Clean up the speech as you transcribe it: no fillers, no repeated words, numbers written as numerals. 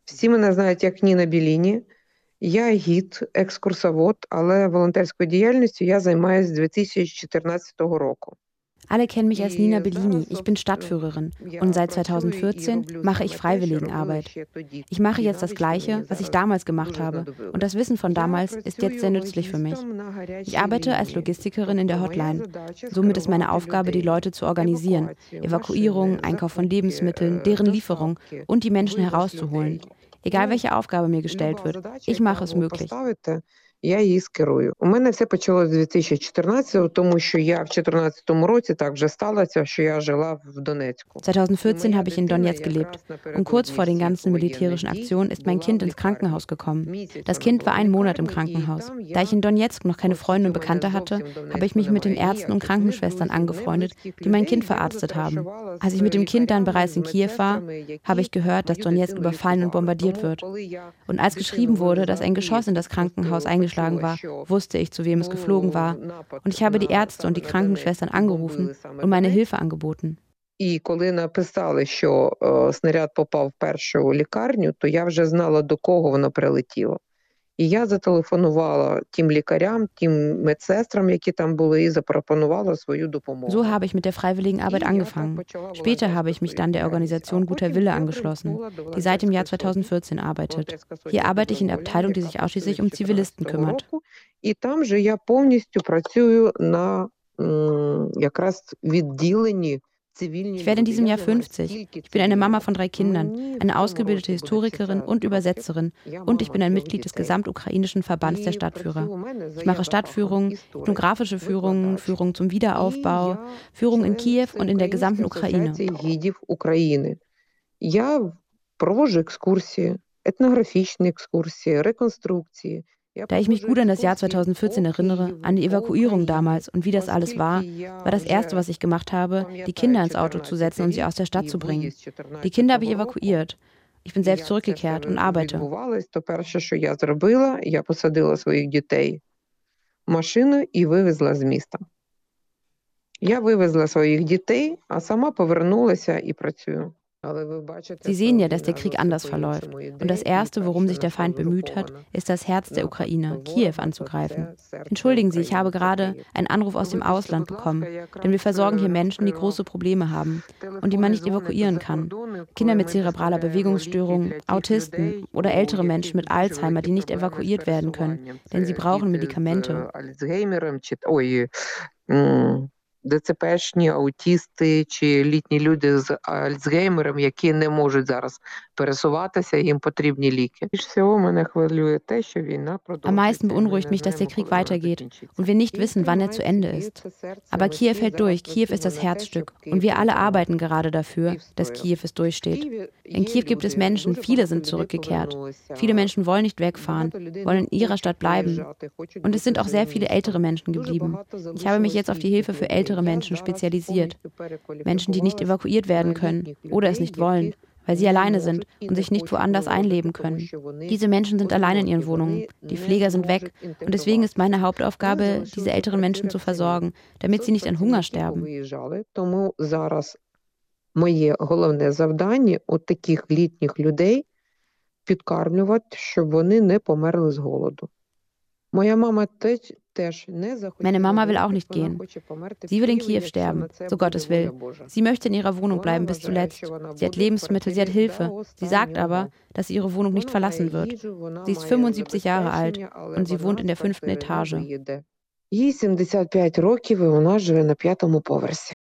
Всі мене знають як Ніна Біліні. Я гід, екскурсовод, але волонтерською діяльністю я займаюся з 2014 року. Alle kennen mich als Nina Bellini. Ich bin Stadtführerin und seit 2014 mache ich Freiwilligenarbeit. Ich mache jetzt das Gleiche, was ich damals gemacht habe, und das Wissen von damals ist jetzt sehr nützlich für mich. Ich arbeite als Logistikerin in der Hotline. Somit ist meine Aufgabe, die Leute zu organisieren, Evakuierung, Einkauf von Lebensmitteln, deren Lieferung und die Menschen herauszuholen. Egal welche Aufgabe mir gestellt wird, ich mache es möglich. Я її скерую. У мене все почалося з 2014-го, тому що я в 2014 році так вже сталося, що я жила в Донецьку. 2014 habe ich in Donetsk gelebt und kurz vor den ganzen militärischen Aktionen ist mein Kind ins Krankenhaus gekommen. Das Kind war 1 Monat im Krankenhaus. Da ich in Donetsk noch keine Freunde und Bekannte hatte, habe ich mich mit den Ärzten und Krankenschwestern angefreundet, die mein Kind verarztet haben. Als ich mit dem Kind dann bereits in Kiew war, habe ich gehört, dass Donetsk überfallen und bombardiert wird. Und als geschrieben wurde, dass ein Geschoss in das Krankenhaus eingeschlagen war, wusste ich, zu wem es geflogen war. Und ich habe die Ärzte und die Krankenschwestern angerufen und meine Hilfe angeboten. І коли написали, що снаряд попав в першу лікарню, то я вже знала, до кого воно прилетіло. І я зателефонувала тим лікарям, тим медсестрам, які там були, і запропонувала свою допомогу. So habe ich mit der Freiwilligenarbeit angefangen. Später habe ich mich dann der Organisation Guter Wille angeschlossen, die seit dem Jahr 2014 arbeitet. Hier arbeite ich in der Abteilung, die sich ausschließlich um Zivilisten kümmert. І там же я повністю працюю на якраз відділенні. Ich werde in diesem Jahr 50. Ich bin eine Mama von 3 Kindern, eine ausgebildete Historikerin und Übersetzerin und ich bin ein Mitglied des gesamtukrainischen Verbands der Stadtführer. Ich mache Stadtführungen, ethnografische Führungen, Führungen zum Wiederaufbau, Führungen in Kiew und in der gesamten Ukraine. Я проводжу екскурсії, етнографічні екскурсії, реконструкції. Da ich mich gut an das Jahr 2014 erinnere, an die Evakuierung damals und wie das alles war das Erste, was ich gemacht habe, die Kinder ins Auto zu setzen und sie aus der Stadt zu bringen. Die Kinder habe ich evakuiert. Ich bin selbst zurückgekehrt und arbeite. То перше, що я зробила, я посадила своїх дітей в машину і вивезла з міста. Я вивезла своїх дітей, а сама повернулася і працюю. Sie sehen ja, dass der Krieg anders verläuft. Und das Erste, worum sich der Feind bemüht hat, ist das Herz der Ukraine, Kiew anzugreifen. Entschuldigen Sie, ich habe gerade einen Anruf aus dem Ausland bekommen, denn wir versorgen hier Menschen, die große Probleme haben und die man nicht evakuieren kann. Kinder mit zerebraler Bewegungsstörung, Autisten oder ältere Menschen mit Alzheimer, die nicht evakuiert werden können, denn sie brauchen Medikamente. ДЦПшні, аутісти чи літні люди з Альцгеймером, які не можуть зараз пересуватися, їм потрібні ліки. Більше всього мене хвилює те, що війна продовжується. Am meisten beunruhigt mich, dass der Krieg weitergeht und wir nicht wissen, wann er zu Ende ist. Aber Kiew hält durch, Kiew ist das Herzstück und wir alle arbeiten gerade dafür, dass Kiew es durchsteht. In Kiew gibt es Menschen, viele sind zurückgekehrt. Viele Menschen wollen nicht wegfahren, wollen in ihrer Stadt bleiben. Und es sind auch sehr viele ältere Menschen geblieben. Ich habe mich jetzt auf die Hilfe für ältere Menschen spezialisiert. Menschen, die nicht evakuiert werden können oder es nicht wollen, weil sie alleine sind und sich nicht woanders einleben können. Diese Menschen sind allein in ihren Wohnungen, die Pfleger sind weg und deswegen ist meine Hauptaufgabe, diese älteren Menschen zu versorgen, damit sie nicht an Hunger sterben. Моє головне завдання от таких літніх людей підкармлювати, щоб вони не померли з голоду. Моя мама Meine Mama will auch nicht gehen. Sie will in Kiew sterben, so Gottes will. Sie möchte in ihrer Wohnung bleiben bis zuletzt. Sie hat Lebensmittel, sie hat Hilfe. Sie sagt aber, dass sie ihre Wohnung nicht verlassen wird. Sie ist 75 Jahre alt und sie wohnt in der 5. Etage. Їй 75 років і вона живе на 5-му поверсі.